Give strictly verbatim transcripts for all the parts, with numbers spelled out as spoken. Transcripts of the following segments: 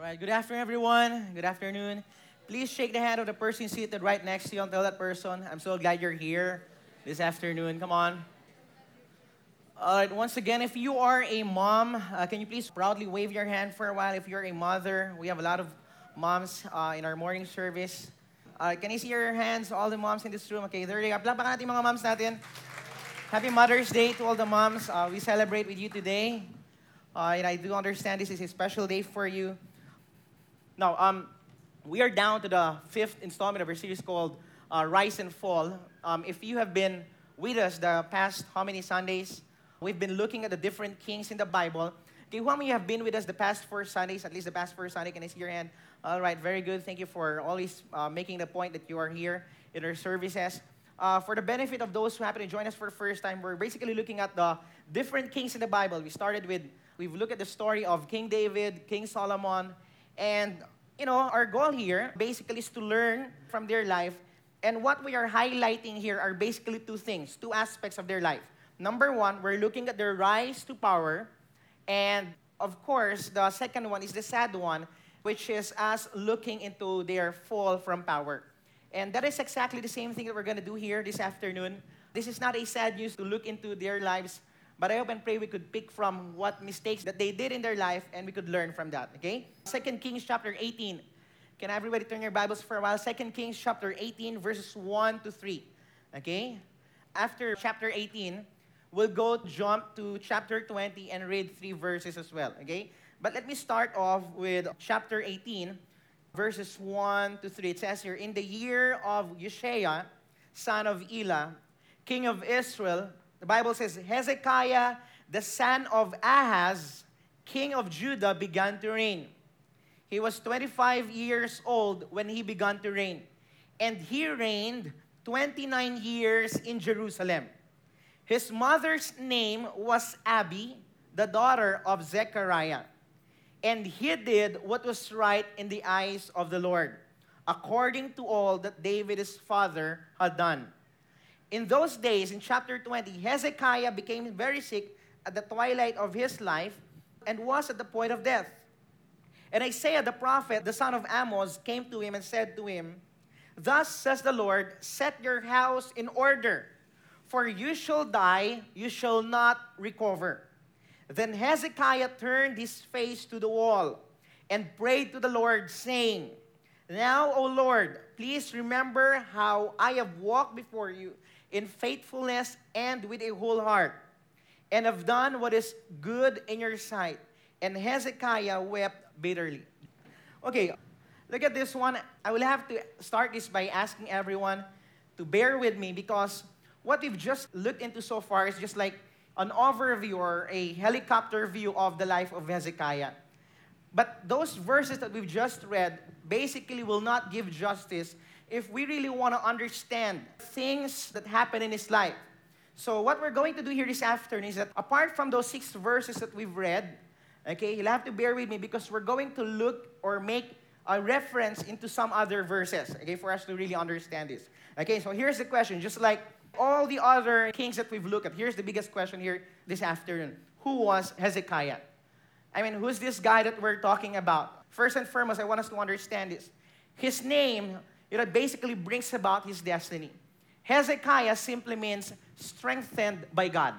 right, good afternoon, everyone. Good afternoon. Please shake the hand of the person seated right next to you and tell that person, I'm so glad you're here this afternoon. Come on. All right, once again, if you are a mom, uh, can you please proudly wave your hand for a while? If you're a mother, we have a lot of moms uh, in our morning service. Uh, can you see your hands, all the moms in this room? Okay, there you go. Plapakan natin mga moms natin. Happy Mother's Day to all the moms. Uh, we celebrate with you today. Uh, and I do understand this is a special day for you. Now, um, we are down to the fifth installment of our series called uh, Rise and Fall. Um, if you have been with us the past how many Sundays, we've been looking at the different kings in the Bible. Okay, how many have been with us the past four Sundays, at least the past four Sunday? Can I see your hand? All right, very good. Thank you for always uh, making the point that you are here in our services. Uh, for the benefit of those who happen to join us for the first time, we're basically looking at the different kings in the Bible. We started with, we've looked at the story of King David, King Solomon, and, you know, our goal here basically is to learn from their life. And what we are highlighting here are basically two things, two aspects of their life. Number one, we're looking at their rise to power. And, of course, the second one is the sad one, which is us looking into their fall from power. And that is exactly the same thing that we're going to do here this afternoon. This is not a sad news to look into their lives, but I hope and pray we could pick from what mistakes that they did in their life and we could learn from that, okay? Second Kings chapter eighteen. Can everybody turn your Bibles for a while? Second Kings chapter eighteen, verses one to three, okay? After chapter eighteen, we'll go jump to chapter twenty and read three verses as well, okay? But let me start off with chapter eighteen, verses one to three. It says here, in the year of Uzziah, son of Elah, king of Israel, the Bible says, Hezekiah, the son of Ahaz, king of Judah, began to reign. He was twenty-five years old when he began to reign. And he reigned twenty-nine years in Jerusalem. His mother's name was Abi, the daughter of Zechariah. And he did what was right in the eyes of the Lord, according to all that David his father had done. In those days, in chapter twenty, Hezekiah became very sick at the twilight of his life and was at the point of death. And Isaiah the prophet, the son of Amos, came to him and said to him, Thus says the Lord, set your house in order, for you shall die, you shall not recover. Then Hezekiah turned his face to the wall and prayed to the Lord, saying, Now, O Lord, please remember how I have walked before you in faithfulness and with a whole heart, and have done what is good in your sight. And Hezekiah wept bitterly. Okay, look at this one. I will have to start this by asking everyone to bear with me, because what we've just looked into so far is just like an overview or a helicopter view of the life of Hezekiah. But those verses that we've just read basically will not give justice if we really want to understand things that happen in his life. So what we're going to do here this afternoon is that apart from those six verses that we've read, okay, you'll have to bear with me because we're going to look or make a reference into some other verses, okay, for us to really understand this. Okay, so here's the question, just like all the other kings that we've looked at, here's the biggest question here this afternoon. Who was Hezekiah? I mean, who's this guy that we're talking about? First and foremost, I want us to understand this. His name, you know, basically brings about his destiny. Hezekiah simply means strengthened by God.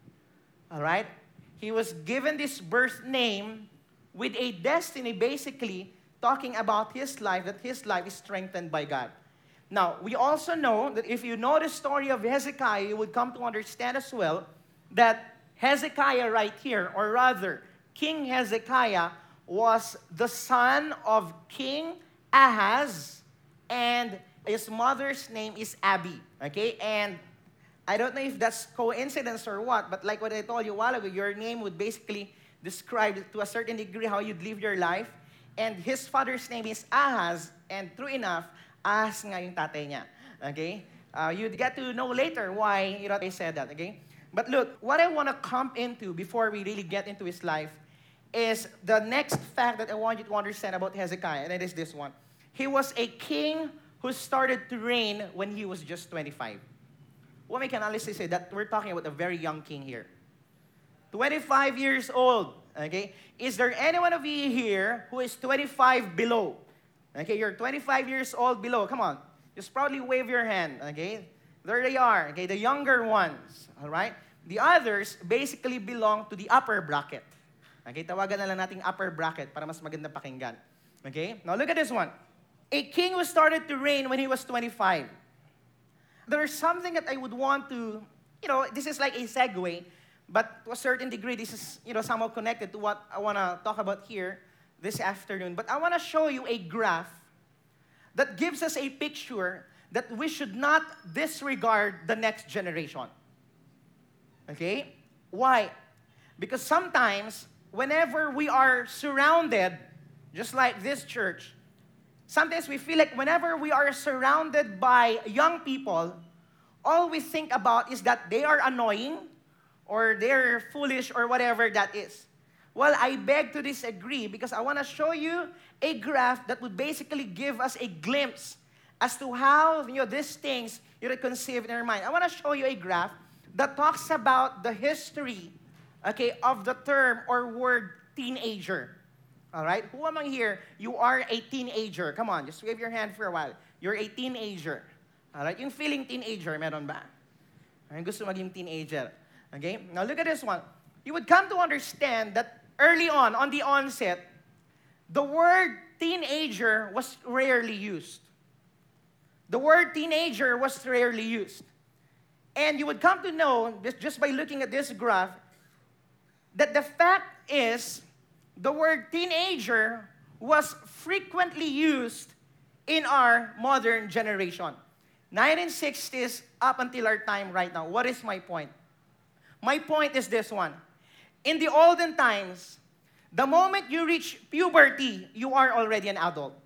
All right? He was given this birth name with a destiny, basically talking about his life, that his life is strengthened by God. Now, we also know that if you know the story of Hezekiah, you would come to understand as well that Hezekiah right here, or rather, King Hezekiah was the son of King Ahaz, and his mother's name is Abi, okay? And I don't know if that's coincidence or what, but like what I told you a while ago, your name would basically describe to a certain degree how you'd live your life. And his father's name is Ahaz, and true enough, Ahaz nga yung tatay niya. Okay? Uh, you'd get to know later why you know, I said that, okay? But look, what I want to come into before we really get into his life is the next fact that I want you to understand about Hezekiah, and it is this one. He was a king who started to reign when he was just twenty-five. What we can honestly say that we're talking about a very young king here. twenty-five years old, Okay? Is there anyone of you here who is twenty-five below? Okay, you're twenty-five years old below. Come on. Just proudly wave your hand. Okay? There they are. Okay, the younger ones. All right? The others basically belong to the upper bracket. Okay, tawagan na lang nating upper bracket para mas maganda pakinggan. Okay? Now look at this one. A king who started to reign when he was twenty-five. There's something that I would want to, you know, this is like a segue, but to a certain degree, this is, you know, somehow connected to what I want to talk about here this afternoon. But I want to show you a graph that gives us a picture that we should not disregard the next generation. Okay? Why? Because sometimes, whenever we are surrounded, just like this church, sometimes we feel like whenever we are surrounded by young people, all we think about is that they are annoying or they're foolish or whatever that is. Well, I beg to disagree because I want to show you a graph that would basically give us a glimpse as to how, you know, these things you know, conceive in our mind. I want to show you a graph that talks about the history, okay, of the term or word teenager. All right? Who among here, you are a teenager? Come on, just wave your hand for a while. You're a teenager. All right? Yung feeling teenager, meron ba? Ay, gusto maging teenager. Okay? Now look at this one. You would come to understand that early on, on the onset, the word teenager was rarely used. The word teenager was rarely used. And you would come to know, just by looking at this graph, that the fact is, the word teenager was frequently used in our modern generation. nineteen sixties up until our time right now. What is my point? My point is this one. In the olden times, the moment you reach puberty, you are already an adult.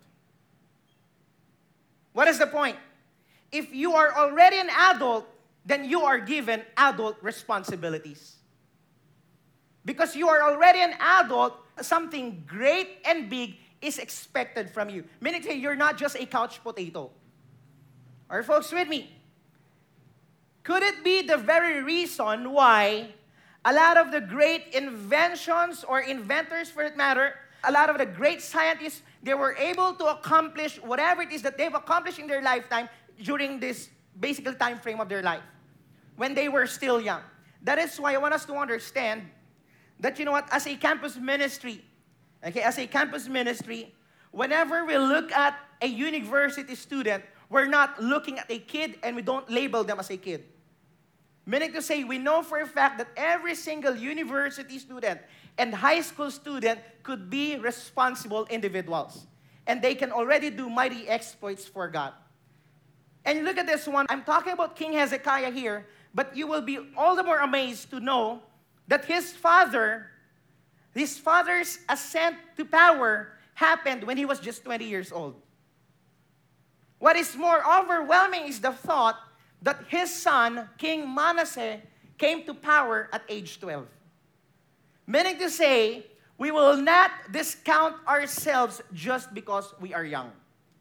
What is the point? If you are already an adult, then you are given adult responsibilities. Because you are already an adult, something great and big is expected from you. Meaning you're not just a couch potato. Are folks with me? Could it be the very reason why a lot of the great inventions or inventors for that matter, a lot of the great scientists, they were able to accomplish whatever it is that they've accomplished in their lifetime during this basic time frame of their life, when they were still young. That is why I want us to understand that, you know what, as a campus ministry, okay, as a campus ministry, whenever we look at a university student, we're not looking at a kid and we don't label them as a kid. Meaning to say, we know for a fact that every single university student and high school student could be responsible individuals. And they can already do mighty exploits for God. And look at this one. I'm talking about King Hezekiah here, but you will be all the more amazed to know that his father, his father's ascent to power happened when he was just twenty years old. What is more overwhelming is the thought that his son, King Manasseh, came to power at age twelve. Meaning to say, we will not discount ourselves just because we are young.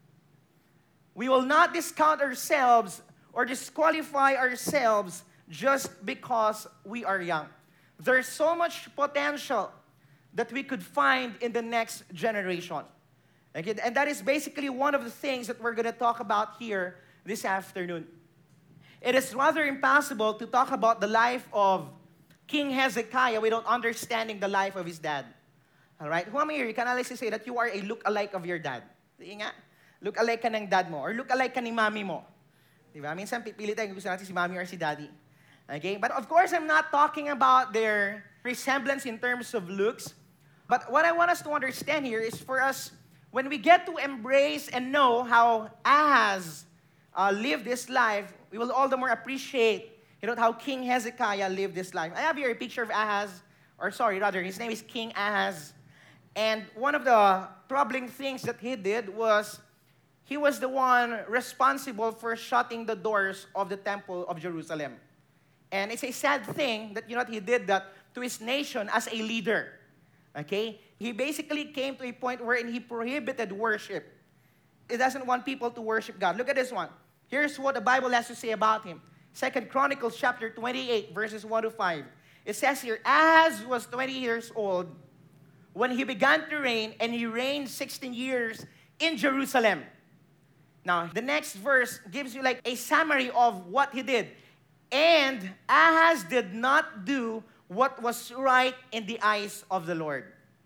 We will not discount ourselves or disqualify ourselves just because we are young. There's so much potential that we could find in the next generation. Okay? And that is basically one of the things that we're going to talk about here this afternoon. It is rather impossible to talk about the life of King Hezekiah without understanding the life of his dad. All right? Who am I here? You can always say that you are a look-alike of your dad. Sige nga. Look-alike ka ng dad mo or look-alike ka ni mami mo. Diba? Minsan pipili tayo gusto natin si mami or si daddy. Okay? But of course, I'm not talking about their resemblance in terms of looks. But what I want us to understand here is for us, when we get to embrace and know how Ahaz uh, lived this life, we will all the more appreciate, you know, how King Hezekiah lived this life. I have here a picture of Ahaz, or sorry, rather, his name is King Ahaz. And one of the troubling things that he did was he was the one responsible for shutting the doors of the Temple of Jerusalem. And it's a sad thing that, you know, he did that to his nation as a leader. Okay? He basically came to a point wherein he prohibited worship. He doesn't want people to worship God. Look at this one. Here's what the Bible has to say about him. Second Chronicles chapter twenty-eight, verses one to five. It says here, Ahaz was twenty years old when he began to reign, and he reigned sixteen years in Jerusalem. Now, the next verse gives you like a summary of what he did. And Ahaz did not do what was right in the eyes of the Lord.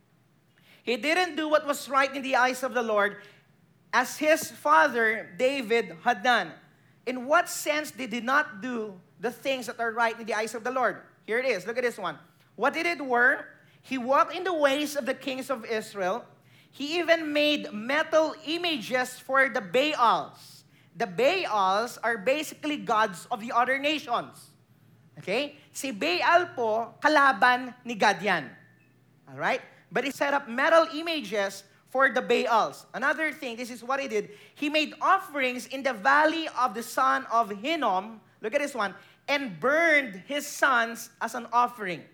He didn't do what was right in the eyes of the Lord as his father David had done. In what sense did he not do the things that are right in the eyes of the Lord? Here it is. Look at this one. What did it were? He walked in the ways of the kings of Israel. He even made metal images for the Baals. The Baals are basically gods of the other nations. Okay? Si Baal po, kalaban ni God yan. Alright? But he set up metal images for the Baals. Another thing, this is what he did. He made offerings in the valley of the son of Hinnom. Look at this one. And burned his sons as an offering.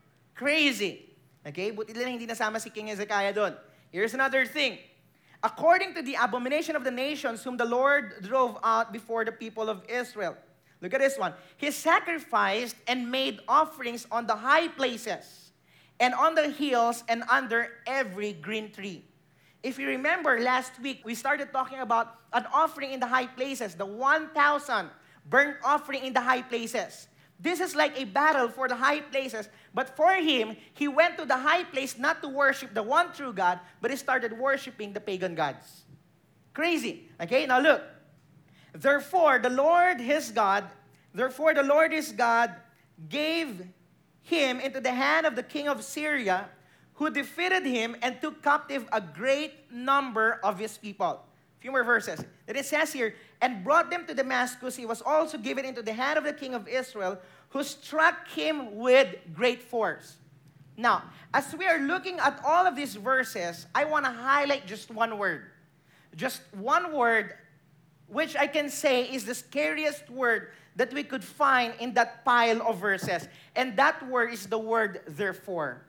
Crazy. Okay? Buti lang hindi nasama si King Hezekiah doon. Here's another thing. According to the abomination of the nations whom the Lord drove out before the people of Israel. Look at this one. He sacrificed and made offerings on the high places and on the hills and under every green tree. If you remember last week, we started talking about an offering in the high places, the one thousand burnt offering in the high places. This is like a battle for the high places. But for him, he went to the high place not to worship the one true God, but he started worshiping the pagan gods. Crazy. Okay, now look. Therefore, the Lord his God, therefore the Lord his God gave him into the hand of the king of Syria, who defeated him and took captive a great number of his people. A few more verses. Then it says here, and brought them to Damascus. He was also given into the hand of the king of Israel, who struck him with great force. Now, as we are looking at all of these verses, I want to highlight just one word. Just one word, which I can say is the scariest word that we could find in that pile of verses. And that word is the word therefore.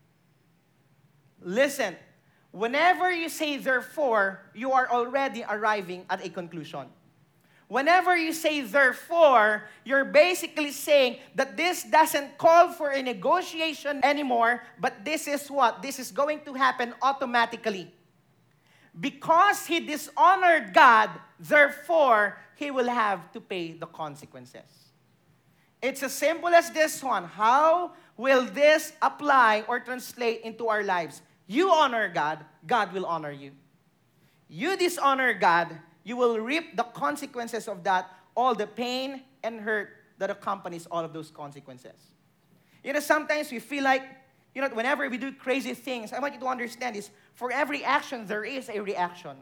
Listen, whenever you say therefore, you are already arriving at a conclusion. Whenever you say therefore, you're basically saying that this doesn't call for a negotiation anymore, but this is what? This is going to happen automatically. Because he dishonored God, therefore, he will have to pay the consequences. It's as simple as this one. How will this apply or translate into our lives? You honor God, God will honor you. You dishonor God, you will reap the consequences of that, all the pain and hurt that accompanies all of those consequences. You know, sometimes we feel like, you know, whenever we do crazy things, I want you to understand this, for every action, there is a reaction.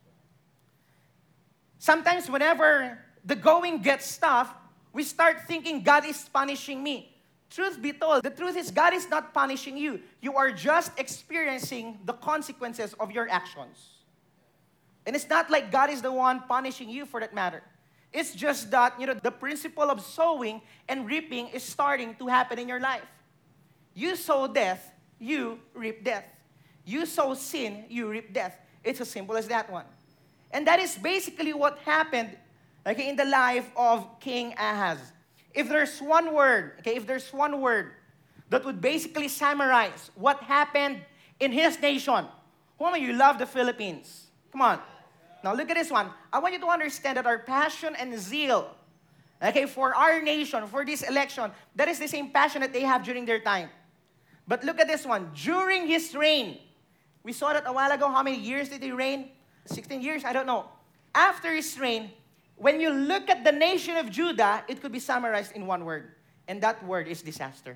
Sometimes whenever the going gets tough, we start thinking God is punishing me. Truth be told, the truth is God is not punishing you. You are just experiencing the consequences of your actions. And it's not like God is the one punishing you for that matter. It's just that, you know, the principle of sowing and reaping is starting to happen in your life. You sow death, you reap death. You sow sin, you reap death. It's as simple as that one. And that is basically what happened, okay, in the life of King Ahaz. If there's one word, okay, if there's one word that would basically summarize what happened in his nation, who of you love the Philippines? Come on. Now look at this one. I want you to understand that our passion and zeal, okay, for our nation, for this election, that is the same passion that they have during their time. But look at this one. During his reign, we saw that a while ago. How many years did he reign? sixteen years? I don't know. After his reign, when you look at the nation of Judah, it could be summarized in one word. And that word is disaster.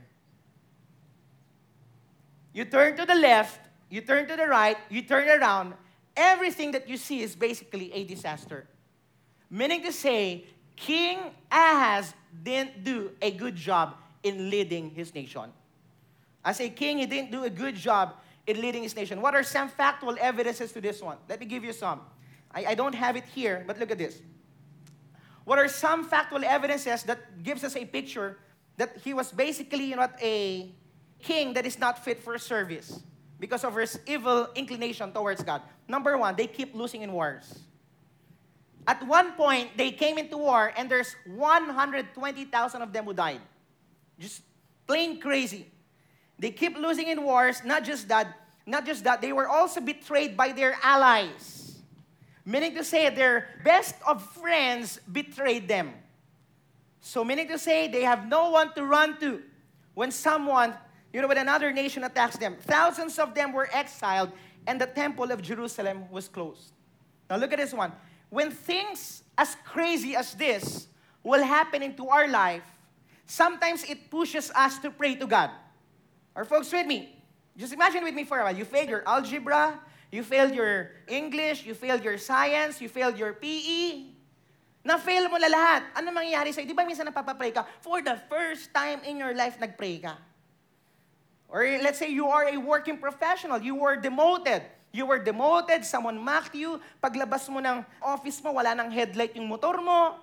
You turn to the left, you turn to the right, you turn around, everything that you see is basically a disaster. Meaning to say, King Ahaz didn't do a good job in leading his nation. As a king, he didn't do a good job in leading his nation. What are some factual evidences to this one? Let me give you some. I, I don't have it here, but look at this. What are some factual evidences that gives us a picture that he was basically not a king that is not fit for service because of his evil inclination towards God? Number one, they keep losing in wars. At one point, they came into war and there's one hundred twenty thousand of them who died. Just plain crazy. They keep losing in wars. Not just that, Not just that, they were also betrayed by their allies. Meaning to say, their best of friends betrayed them. So meaning to say, they have no one to run to when someone, you know, when another nation attacks them. Thousands of them were exiled, and the temple of Jerusalem was closed. Now look at this one. When things as crazy as this will happen into our life, sometimes it pushes us to pray to God. Are folks with me? Just imagine with me for a while. You failed your algebra, you failed your English, you failed your science, you failed your P E. Na-fail mo na lahat. Ano mangyayari sa'yo? Di ba minsan napapapray ka? For the first time in your life, nagpray ka. Or let's say you are a working professional. You were demoted. You were demoted, someone mocked you. Paglabas mo ng office mo, wala nang headlight yung motor mo.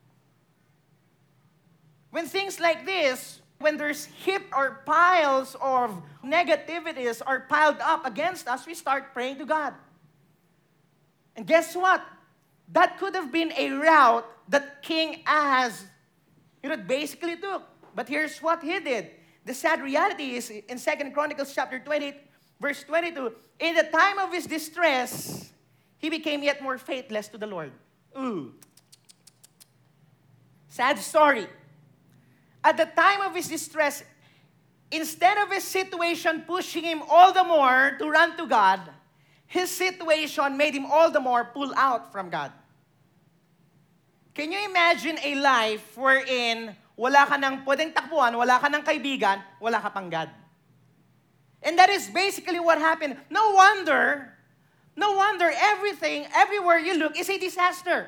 When things like this, when there's heap or piles of negativities are piled up against us, we start praying to God. And guess what? That could have been a route that King Ahaz, you know, basically took. But here's what he did. The sad reality is in Second Chronicles chapter twenty, verse twenty-two, in the time of his distress, he became yet more faithless to the Lord. Ooh. Sad story. At the time of his distress, instead of his situation pushing him all the more to run to God, his situation made him all the more pull out from God. Can you imagine a life wherein wala ka nang pwedeng takbuhan, wala ka nang kaibigan, wala ka pang God? And that is basically what happened. No wonder, no wonder everything, everywhere you look is a disaster.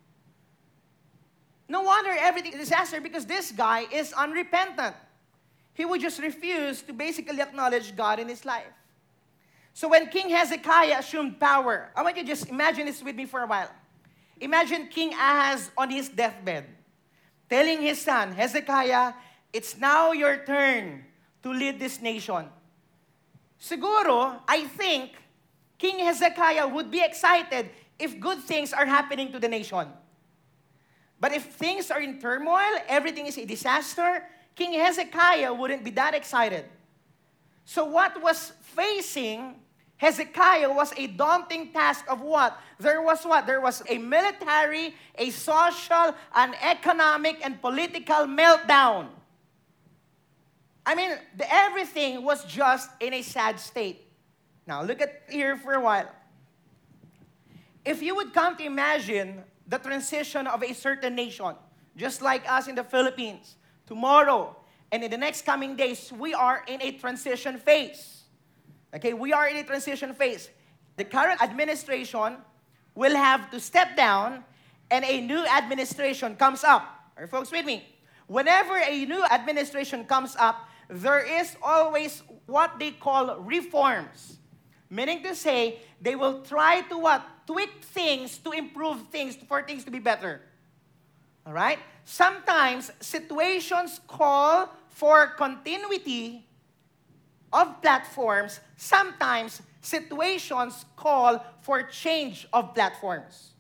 No wonder everything is a disaster because this guy is unrepentant. He would just refuse to basically acknowledge God in his life. So when King Hezekiah assumed power, I want you to just imagine this with me for a while. Imagine King Ahaz on his deathbed, telling his son, Hezekiah, it's now your turn to lead this nation. Siguro, I think, King Hezekiah would be excited if good things are happening to the nation. But if things are in turmoil, everything is a disaster, King Hezekiah wouldn't be that excited. So what was facing Hezekiah was a daunting task of what? There was what? There was a military, a social, an economic, and political meltdown. I mean, the, everything was just in a sad state. Now, look at here for a while. If you would come to imagine the transition of a certain nation, just like us in the Philippines, tomorrow and in the next coming days, we are in a transition phase. Okay, we are in a transition phase. The current administration will have to step down and a new administration comes up. Are folks with me? Whenever a new administration comes up, there is always what they call reforms. Meaning to say, they will try to what? Tweak things to improve things, for things to be better. All right? Sometimes situations call for continuity of platforms. Sometimes situations call for change of platforms.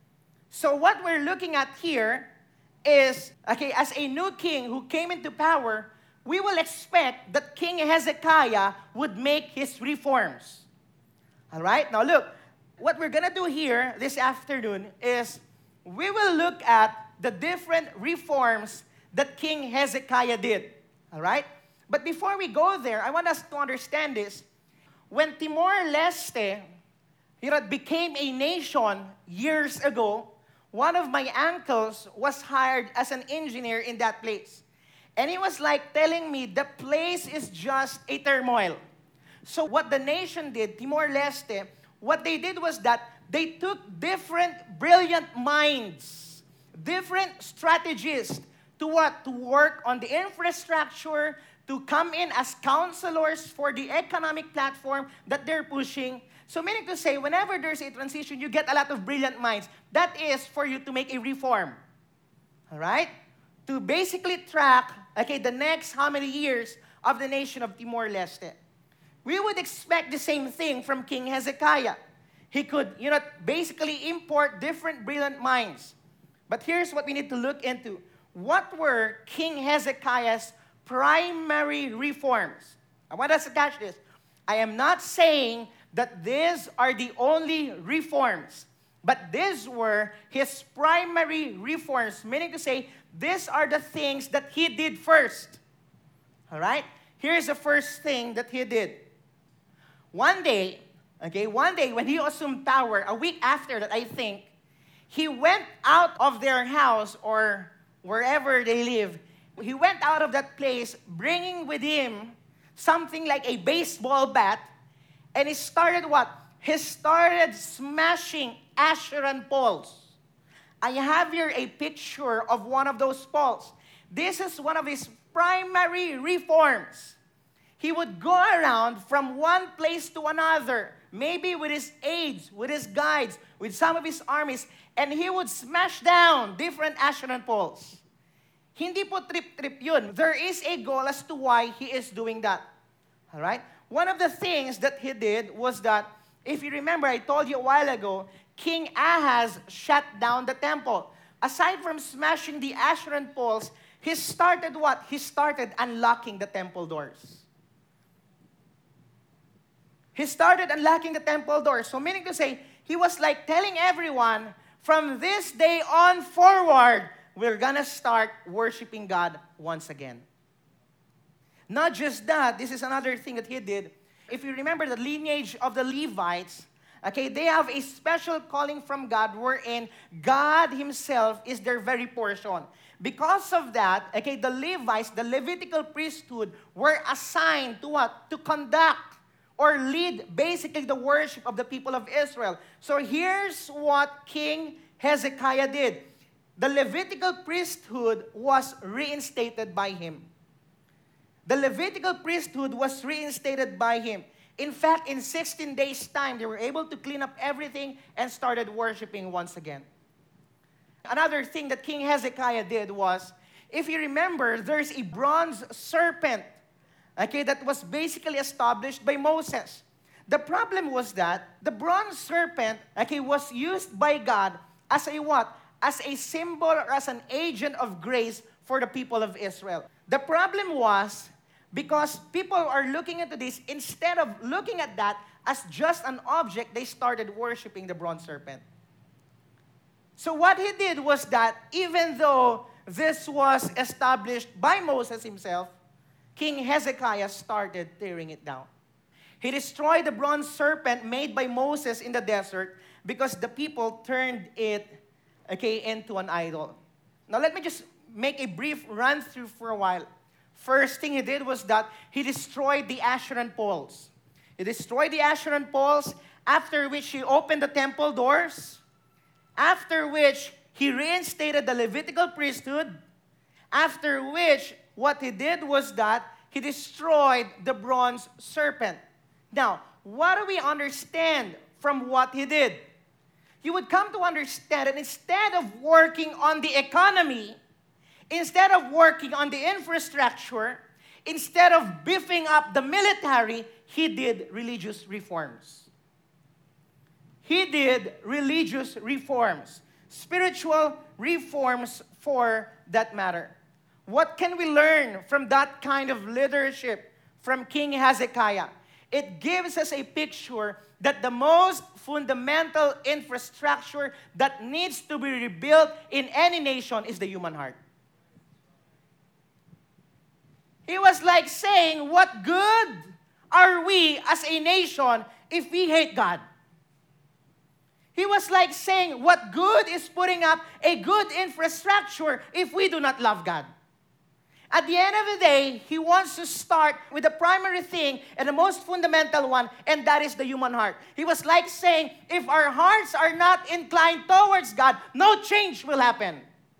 So what we're looking at here is, okay, as a new king who came into power, we will expect that King Hezekiah would make his reforms. All right? Now look, what we're going to do here this afternoon is we will look at the different reforms that King Hezekiah did. All right? But before we go there, I want us to understand this. When Timor-Leste, you know, became a nation years ago, one of my uncles was hired as an engineer in that place. And he was like telling me the place is just a turmoil. So what the nation did, Timor-Leste, what they did was that they took different brilliant minds, different strategists to what? To work on the infrastructure, to come in as counselors for the economic platform that they're pushing. So meaning to say, whenever there's a transition, you get a lot of brilliant minds. That is for you to make a reform. All right? To basically track, okay, the next how many years of the nation of Timor-Leste. We would expect the same thing from King Hezekiah. He could, you know, basically import different brilliant minds. But here's what we need to look into. What were King Hezekiah's primary reforms? I want us to catch this. I am not saying that these are the only reforms, but these were his primary reforms, meaning to say, these are the things that he did first. All right? Here's the first thing that he did. One day, okay, one day when he assumed power, a week after that, I think, he went out of their house or wherever they live. He went out of that place bringing with him something like a baseball bat, and he started what? He started smashing Asheran poles. I have here a picture of one of those poles. This is one of his primary reforms. He would go around from one place to another, maybe with his aides, with his guides, with some of his armies, and he would smash down different Asheran poles. Hindi po trip-trip yun. There is a goal as to why he is doing that. All right? One of the things that he did was that, if you remember, I told you a while ago, King Ahaz shut down the temple. Aside from smashing the Asheran poles, he started what? He started unlocking the temple doors. He started unlocking the temple doors. So meaning to say, he was like telling everyone, from this day on forward, we're gonna start worshiping God once again. Not just that, this is another thing that he did. If you remember the lineage of the Levites, okay, they have a special calling from God wherein God himself is their very portion. Because of that, okay, the Levites, the Levitical priesthood, were assigned to what? To conduct or lead basically the worship of the people of Israel. So here's what King Hezekiah did. The Levitical priesthood was reinstated by him. The Levitical priesthood was reinstated by him. In fact, in sixteen days' time, they were able to clean up everything and started worshiping once again. Another thing that King Hezekiah did was, if you remember, there's a bronze serpent, okay, that was basically established by Moses. The problem was that the bronze serpent, okay, was used by God as a what? As a symbol or as an agent of grace for the people of Israel. The problem was, because people are looking into this, instead of looking at that as just an object, they started worshiping the bronze serpent. So what he did was that even though this was established by Moses himself, King Hezekiah started tearing it down. He destroyed the bronze serpent made by Moses in the desert because the people turned it, okay, into an idol. Now let me just make a brief run through for a while. First thing he did was that he destroyed the Asheran poles. He destroyed the Asheran poles, after which he opened the temple doors, after which he reinstated the Levitical priesthood, after which what he did was that he destroyed the bronze serpent. Now, what do we understand from what he did? You would come to understand that instead of working on the economy, instead of working on the infrastructure, instead of beefing up the military, he did religious reforms. He did religious reforms, spiritual reforms for that matter. What can we learn from that kind of leadership from King Hezekiah? It gives us a picture that the most fundamental infrastructure that needs to be rebuilt in any nation is the human heart. He was like saying, what good are we as a nation if we hate God? He was like saying, what good is putting up a good infrastructure if we do not love God? At the end of the day, he wants to start with the primary thing and the most fundamental one, and that is the human heart. He was like saying, if our hearts are not inclined towards God, no change will happen.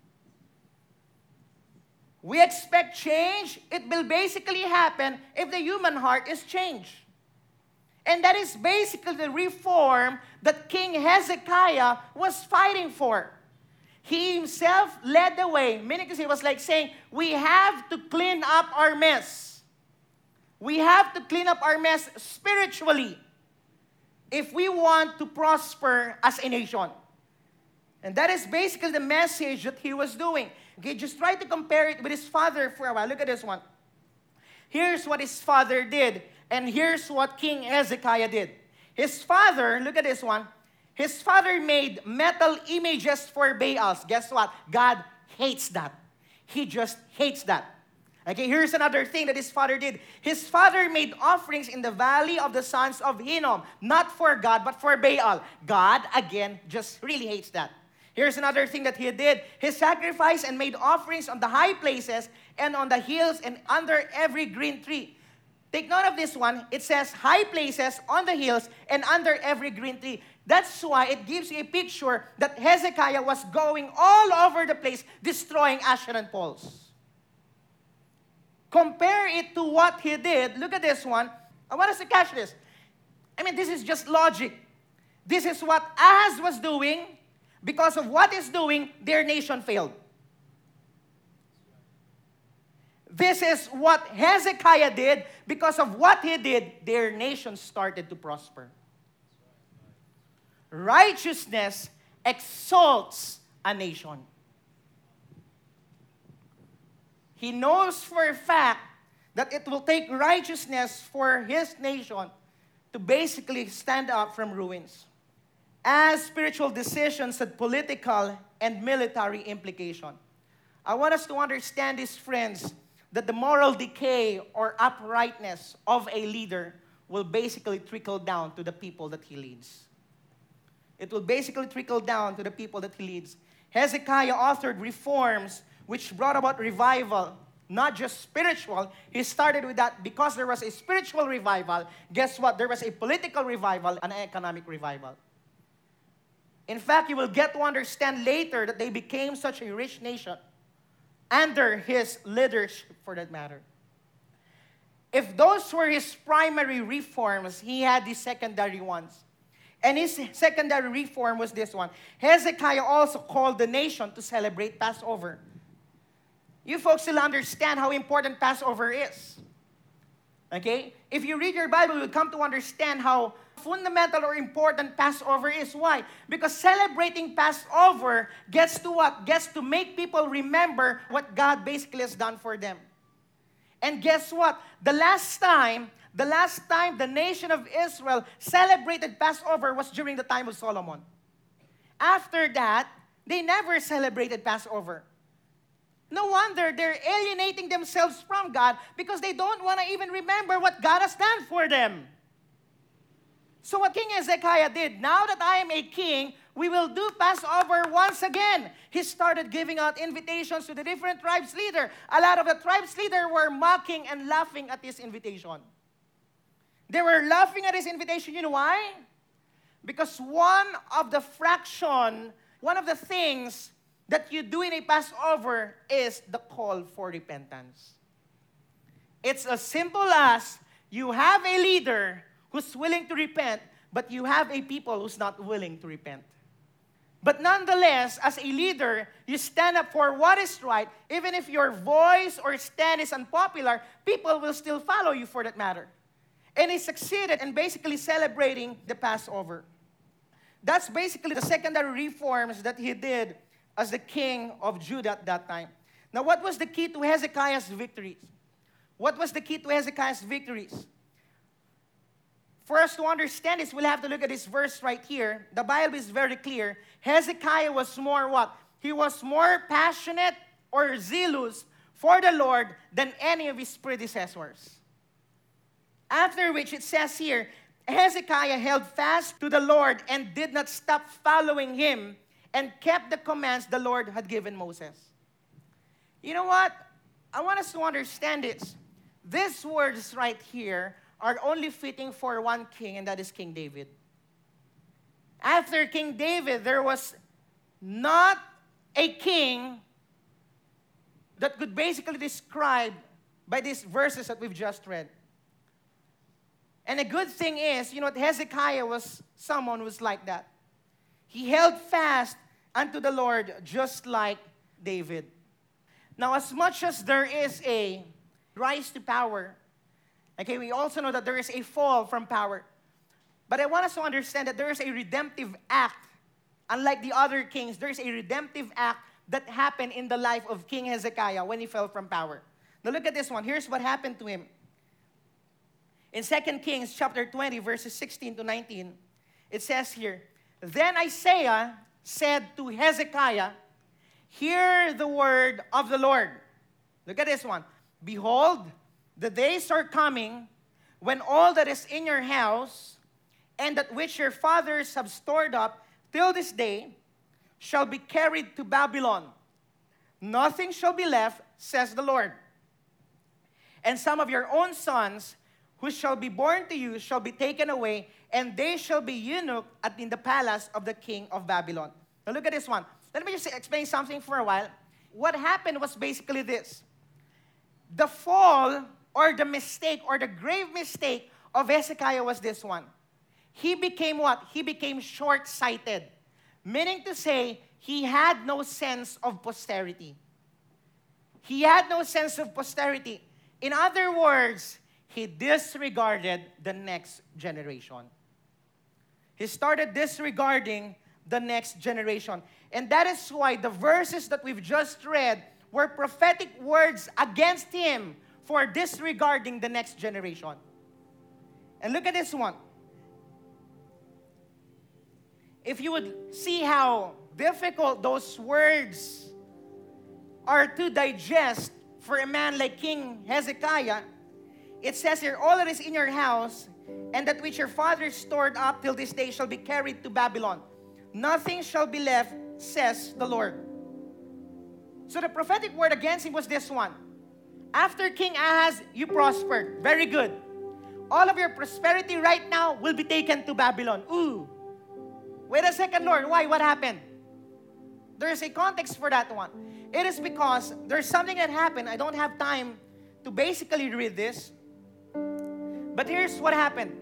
We expect change. It will basically happen if the human heart is changed. And that is basically the reform that King Hezekiah was fighting for. He himself led the way, meaning he was like saying, we have to clean up our mess. We have to clean up our mess spiritually if we want to prosper as a nation. And that is basically the message that he was doing. Okay, just try to compare it with his father for a while. Look at this one. Here's what his father did, and here's what King Hezekiah did. His father, look at this one, his father made metal images for Baals. Guess what? God hates that. He just hates that. Okay, here's another thing that his father did. His father made offerings in the valley of the sons of Hinnom, not for God, but for Baal. God, again, just really hates that. Here's another thing that he did. He sacrificed and made offerings on the high places and on the hills and under every green tree. Take note of this one. It says high places, on the hills, and under every green tree. That's why it gives you a picture that Hezekiah was going all over the place, destroying Asherah poles. Compare it to what he did. Look at this one. I want us to catch this. I mean, this is just logic. This is what Ahaz was doing. Because of what he's doing, their nation failed. This is what Hezekiah did. Because of what he did, their nation started to prosper. Righteousness exalts a nation. He knows for a fact that it will take righteousness for his nation to basically stand up from ruins. As spiritual decisions had political and military implication. I want us to understand this, friends, that the moral decay or uprightness of a leader will basically trickle down to the people that he leads. It will basically trickle down to the people that he leads. Hezekiah authored reforms which brought about revival, not just spiritual. He started with that because there was a spiritual revival. Guess what? There was a political revival and an economic revival. In fact, you will get to understand later that they became such a rich nation under his leadership, for that matter. If those were his primary reforms, he had the secondary ones. And his secondary reform was this one. Hezekiah also called the nation to celebrate Passover. You folks will understand how important Passover is. Okay? If you read your Bible, you'll come to understand how fundamental or important Passover is. Why? Because celebrating Passover gets to what? Gets to make people remember what God basically has done for them. And guess what? The last time, the last time the nation of Israel celebrated Passover was during the time of Solomon. After that, they never celebrated Passover. No wonder they're alienating themselves from God because they don't want to even remember what God has done for them. So what King Hezekiah did, now that I am a king, we will do Passover once again. He started giving out invitations to the different tribes leader. A lot of the tribes leader were mocking and laughing at his invitation. They were laughing at his invitation. You know why? Because one of the fraction, one of the things that you do in a Passover is the call for repentance. It's as simple as you have a leader who's willing to repent, but you have a people who's not willing to repent. But nonetheless, as a leader, you stand up for what is right. Even if your voice or stand is unpopular, people will still follow you for that matter. And he succeeded in basically celebrating the Passover. That's basically the secondary reforms that he did as the king of Judah at that time. Now, what was the key to Hezekiah's victories? What was the key to Hezekiah's victories? For us to understand this, we'll have to look at this verse right here. The Bible is very clear. Hezekiah was more what? He was more passionate or zealous for the Lord than any of his predecessors. After which it says here, Hezekiah held fast to the Lord and did not stop following him and kept the commands the Lord had given Moses. You know what? I want us to understand this. These words right here are only fitting for one king, and that is King David. After King David, there was not a king that could basically describe by these verses that we've just read. And the good thing is, you know, Hezekiah was someone who was like that. He held fast unto the Lord just like David. Now, as much as there is a rise to power, okay, we also know that there is a fall from power. But I want us to understand that there is a redemptive act. Unlike the other kings, there is a redemptive act that happened in the life of King Hezekiah when he fell from power. Now look at this one. Here's what happened to him. In Second Kings chapter twenty, verses sixteen to nineteen, it says here, Then Isaiah said to Hezekiah, Hear the word of the Lord. Look at this one. Behold, the days are coming when all that is in your house and that which your fathers have stored up till this day shall be carried to Babylon. Nothing shall be left, says the Lord. And some of your own sons who shall be born to you shall be taken away, and they shall be eunuch at in the palace of the king of Babylon. Now look at this one. Let me just explain something for a while. What happened was basically this. The fall or the mistake or the grave mistake of Hezekiah was this one. He became what? He became short-sighted. Meaning to say, he had no sense of posterity. He had no sense of posterity. In other words, he disregarded the next generation. He started disregarding the next generation. And that is why the verses that we've just read were prophetic words against him for disregarding the next generation. And look at this one. If you would see how difficult those words are to digest for a man like King Hezekiah, it says here, all that is in your house, and that which your fathers stored up till this day shall be carried to Babylon. Nothing shall be left, says the Lord. So the prophetic word against him was this one. After King Ahaz, you prospered. Very good. All of your prosperity right now will be taken to Babylon. Ooh. Wait a second, Lord. Why? What happened? There's a context for that one. It is because there's something that happened. I don't have time to basically read this. But here's what happened.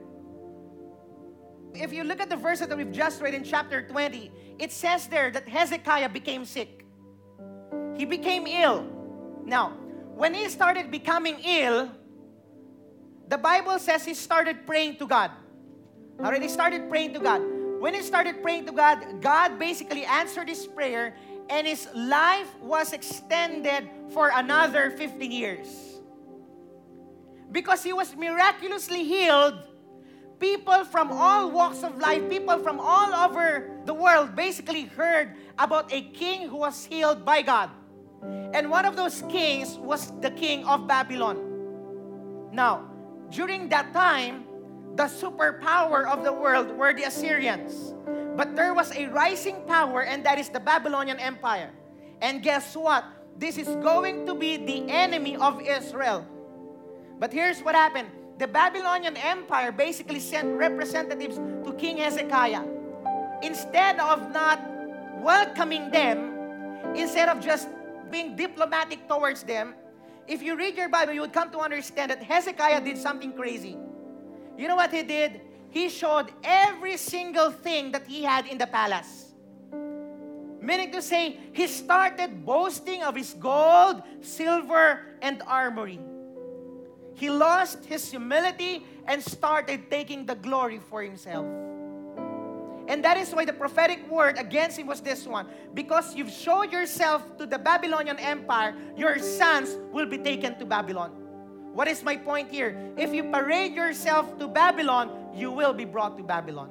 If you look at the verse that we've just read in chapter twenty, it says there that Hezekiah became sick. He became ill. Now, when he started becoming ill, the Bible says he started praying to God. Alright, he started praying to God. When he started praying to God, God basically answered his prayer, and his life was extended for another fifteen years. Because he was miraculously healed, people from all walks of life, people from all over the world basically heard about a king who was healed by God. And one of those kings was the king of Babylon. Now, during that time, the superpower of the world were the Assyrians. But there was a rising power, and that is the Babylonian Empire. And guess what? This is going to be the enemy of Israel. But here's what happened. The Babylonian Empire basically sent representatives to King Hezekiah. Instead of not welcoming them, instead of just being diplomatic towards them, if you read your Bible, you would come to understand that Hezekiah did something crazy. You know what he did? He showed every single thing that he had in the palace. Meaning to say, he started boasting of his gold, silver, and armory. He lost his humility and started taking the glory for himself. And that is why the prophetic word against him was this one. Because you've showed yourself to the Babylonian Empire, your sons will be taken to Babylon. What is my point here? If you parade yourself to Babylon, you will be brought to Babylon.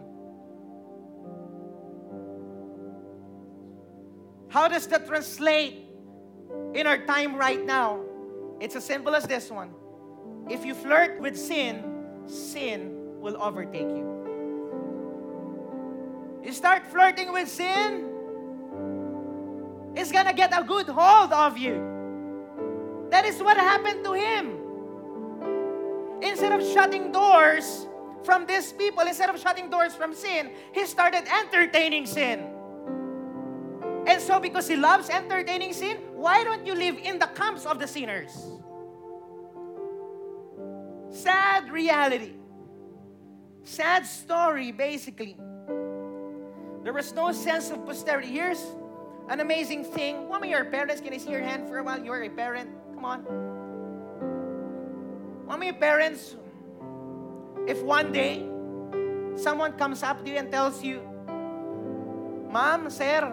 How does that translate in our time right now? It's as simple as this one. If you flirt with sin, sin will overtake you. You start flirting with sin, it's gonna get a good hold of you. That is what happened to him. Instead of shutting doors from these people, instead of shutting doors from sin, he started entertaining sin. And so because he loves entertaining sin, why don't you live in the camps of the sinners? Sad reality. Sad story, basically. There was no sense of posterity. Here's an amazing thing. One of your parents, can I see your hand for a while? You're a parent. Come on. One of your parents, if one day someone comes up to you and tells you, Ma'am, Sir,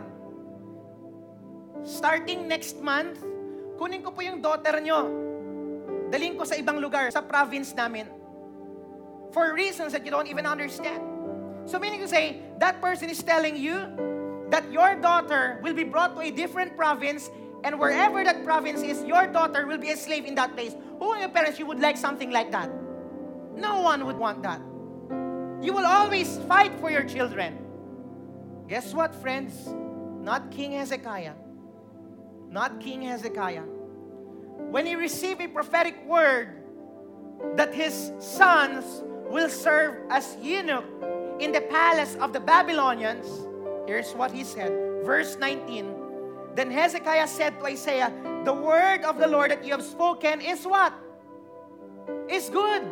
starting next month, kunin ko po yung daughter nyo. Daling ko sa ibang lugar, sa province namin. for reasons that you don't even understand. So meaning to say, that person is telling you that your daughter will be brought to a different province, and wherever that province is, your daughter will be a slave in that place. Who are your parents you would like something like that? No one would want that. You will always fight for your children. Guess what, friends? Not King Hezekiah. Not King Hezekiah. When he received a prophetic word that his sons will serve as eunuch in the palace of the Babylonians, here's what he said. Verse nineteen. Then Hezekiah said to Isaiah, the word of the Lord that you have spoken is what? Is good.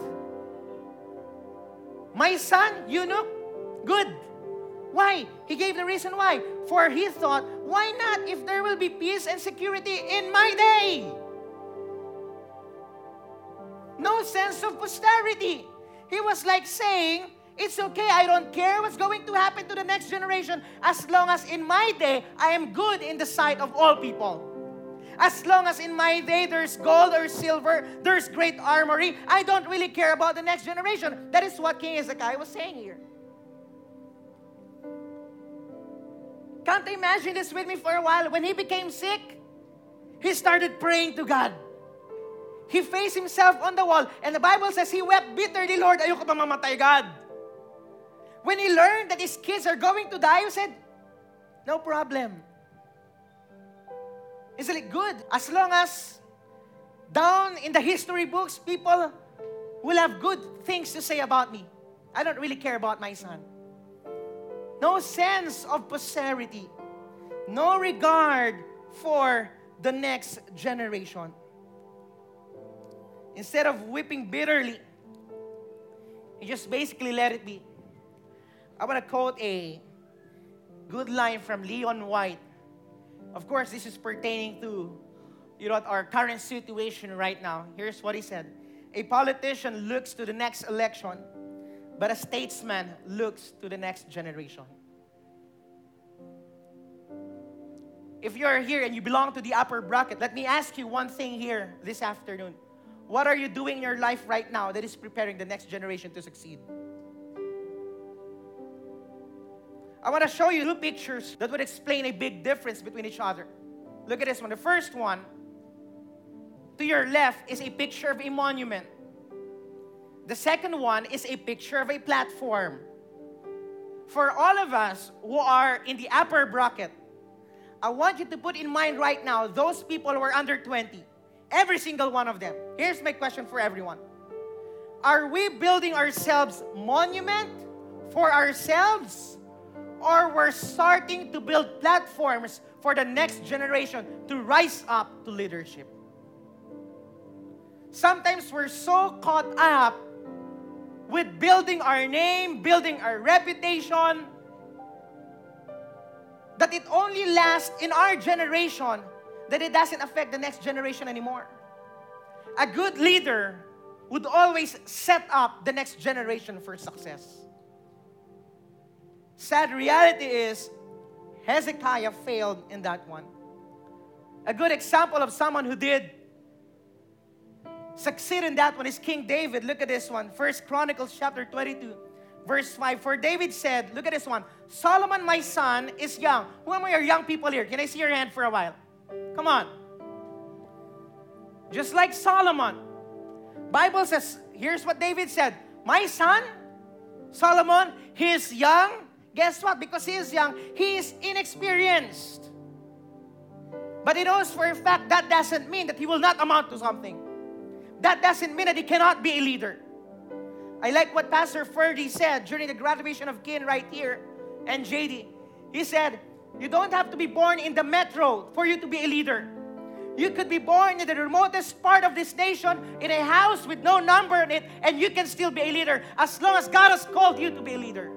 My son, eunuch, good. Why? He gave the reason why. For he thought, why not if there will be peace and security in my day? No sense of posterity. He was like saying, it's okay, I don't care what's going to happen to the next generation as long as in my day, I am good in the sight of all people. As long as in my day, there's gold or silver, there's great armory, I don't really care about the next generation. That is what King Hezekiah was saying here. Can't you imagine this with me for a while? When he became sick, he started praying to God. He faced himself on the wall, and the Bible says he wept bitterly, Lord, ayoko pa mamatay, God. When he learned that his kids are going to die, he said, no problem. Isn't it good? As long as down in the history books, people will have good things to say about me. I don't really care about my son. No sense of posterity. No regard for the next generation. Instead of weeping bitterly, he just basically let it be. I want to quote a good line from Leon White. Of course, this is pertaining to, you know, our current situation right now. Here's what he said. A politician looks to the next election, but a statesman looks to the next generation. If you're here and you belong to the upper bracket, let me ask you one thing here this afternoon. What are you doing in your life right now that is preparing the next generation to succeed? I want to show you two pictures that would explain a big difference between each other. Look at this one. The first one, to your left, is a picture of a monument. The second one is a picture of a platform. For all of us who are in the upper bracket, I want you to put in mind right now those people who are under twenty. Every single one of them. Here's my question for everyone. Are we building ourselves monument for ourselves, or we're starting to build platforms for the next generation to rise up to leadership? Sometimes we're so caught up with building our name, building our reputation, that it only lasts in our generation, that it doesn't affect the next generation anymore. A good leader would always set up the next generation for success. Sad reality is, Hezekiah failed in that one. A good example of someone who did succeed in that one is King David. Look at this one. First Chronicles chapter twenty-two, verse five. For David said, look at this one, Solomon my son is young. Who are your young people here? Can I see your hand for a while? Come on. Just like Solomon. Bible says, here's what David said. My son, Solomon, he is young. Guess what? Because he is young, he is inexperienced. But he knows for a fact that doesn't mean that he will not amount to something. That doesn't mean that he cannot be a leader. I like what Pastor Ferdy said during the graduation of Kin right here and J D. He said, you don't have to be born in the metro for you to be a leader. You could be born in the remotest part of this nation, in a house with no number in it, and you can still be a leader as long as God has called you to be a leader.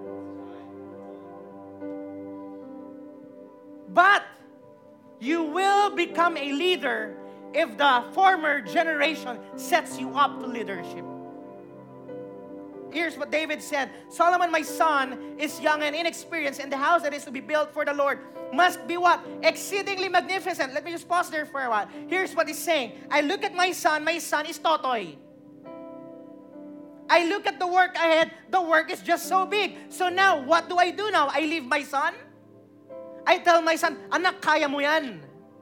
But you will become a leader if the former generation sets you up to leadership. Here's what David said. Solomon, my son, is young and inexperienced, and the house that is to be built for the Lord must be what? Exceedingly magnificent. Let me just pause there for a while. Here's what he's saying. I look at my son. My son is totoy. I look at the work ahead, the work is just so big. So now, what do I do now? I leave my son? I tell my son, anak, kaya mo yan.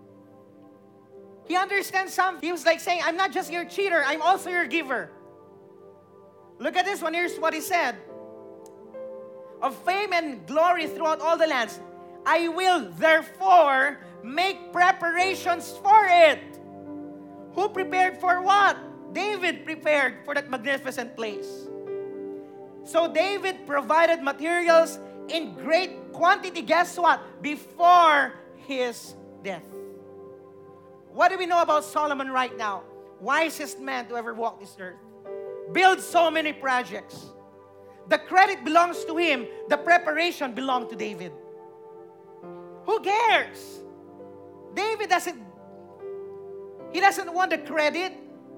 He understands something. He was like saying, I'm not just your cheater, I'm also your giver. Look at this one. Here's what he said. Of fame and glory throughout all the lands, I will therefore make preparations for it. Who prepared for what? David prepared for that magnificent place. So David provided materials in great quantity. Guess what? Before his death. What do we know about Solomon right now? Wisest man to ever walk this earth. Built so many projects. The credit belongs to him. The preparation belonged to David. Who cares? David doesn't, he doesn't want the credit.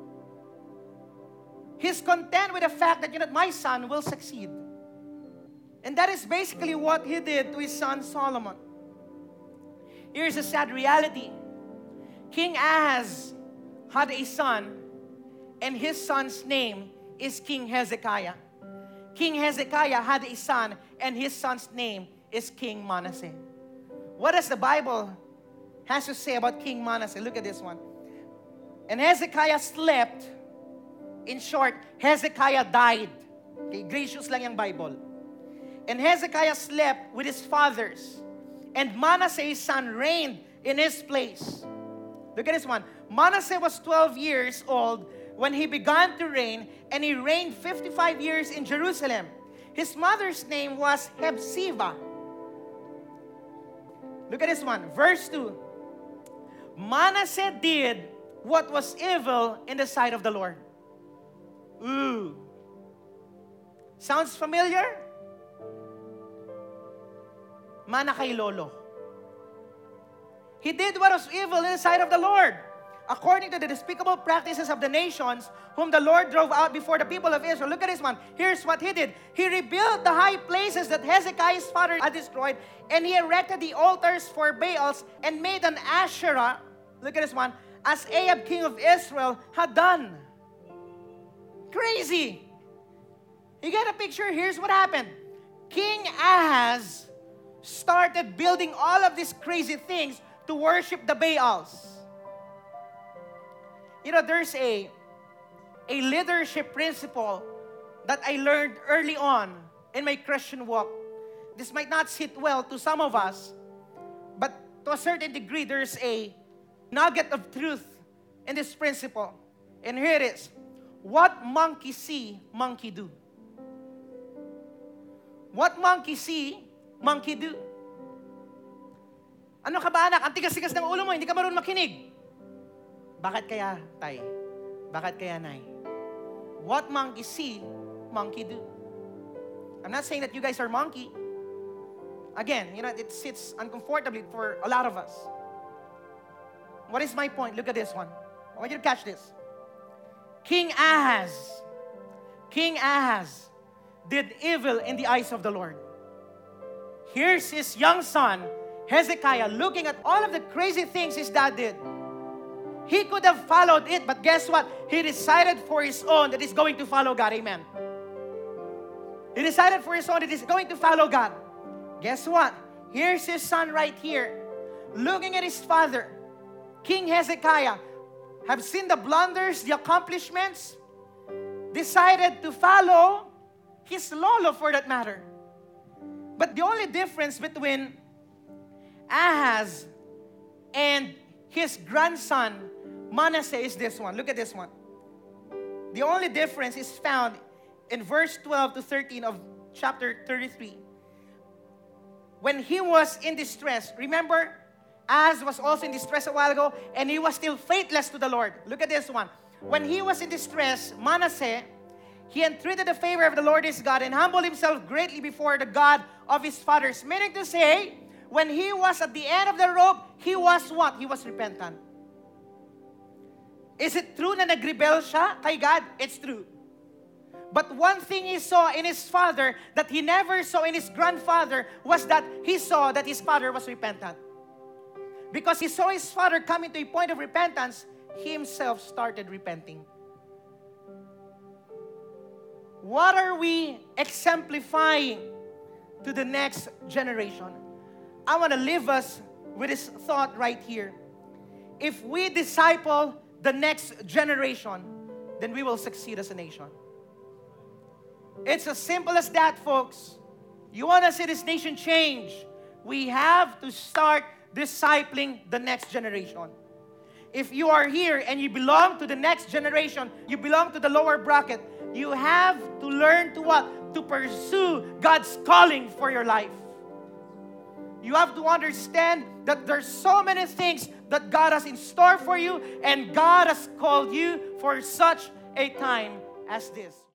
He's content with the fact that, you know, my son will succeed. And that is basically what he did to his son Solomon. Here's a sad reality. King Ahaz had a son, and his son's name is King Hezekiah. King Hezekiah had a son, and his son's name is King Manasseh. What does the Bible has to say about King Manasseh? Look at this one. And Hezekiah slept. In short, Hezekiah died. Okay, gracious lang yung Bible. And Hezekiah slept with his fathers. And Manasseh, his son, reigned in his place. Look at this one. Manasseh was twelve years old when he began to reign, and he reigned fifty-five years in Jerusalem. His mother's name was Hephzibah. Look at this one. Verse two. Manasseh did what was evil in the sight of the Lord. Ooh. Sounds familiar? Mana kay lolo. He did what was evil in the sight of the Lord, according to the despicable practices of the nations whom the Lord drove out before the people of Israel. Look at this one. Here's what he did. He rebuilt the high places that Hezekiah's father had destroyed, and he erected the altars for Baals and made an Asherah. Look at this one. As Ahab, king of Israel, had done. Crazy. You get a picture? Here's what happened. King Ahaz started building all of these crazy things to worship the Baals. You know, there's a, a leadership principle that I learned early on in my Christian walk. This might not sit well to some of us, but to a certain degree, there's a nugget of truth in this principle. And here it is. What monkey see, monkey do. What monkey see, monkey do. Ano ka ba, anak? Ang tigas-tigas ng ulo mo, hindi ka marunong makinig. Bakit kaya, tay? Bakit kaya, nay? What monkey see, monkey do. I'm not saying that you guys are monkey. Again, you know, it sits uncomfortably for a lot of us. What is my point? Look at this one. I want you to catch this. King Ahaz, King Ahaz did evil in the eyes of the Lord. Here's his young son, Hezekiah, looking at all of the crazy things his dad did. He could have followed it, but guess what? He decided for his own that he's going to follow God. Amen. He decided for his own that he's going to follow God. Guess what? Here's his son right here, looking at his father, King Hezekiah, have seen the blunders, the accomplishments, decided to follow his lolo for that matter. But the only difference between Ahaz and his grandson Manasseh is this one. Look at this one. The only difference is found in verse twelve to thirteen of chapter thirty-three. When he was in distress, remember, Ahaz was also in distress a while ago, and he was still faithless to the Lord. Look at this one. When he was in distress, Manasseh, he entreated the favor of the Lord his God and humbled himself greatly before the God of his fathers. Meaning to say, when he was at the end of the rope, he was what? He was repentant. Is it true na nag-rebel siya kay God? It's true. But one thing he saw in his father that he never saw in his grandfather was that he saw that his father was repentant. Because he saw his father coming to a point of repentance, he himself started repenting. what are we exemplifying to the next generation? I want to leave us with this thought right here. If we disciple the next generation, then we will succeed as a nation. It's as simple as that, folks. You want to see this nation change, we have to start discipling the next generation. If you are here and you belong to the next generation, you belong to the lower bracket, you have to learn to what? To pursue God's calling for your life. You have to understand that there's so many things that God has in store for you, and God has called you for such a time as this.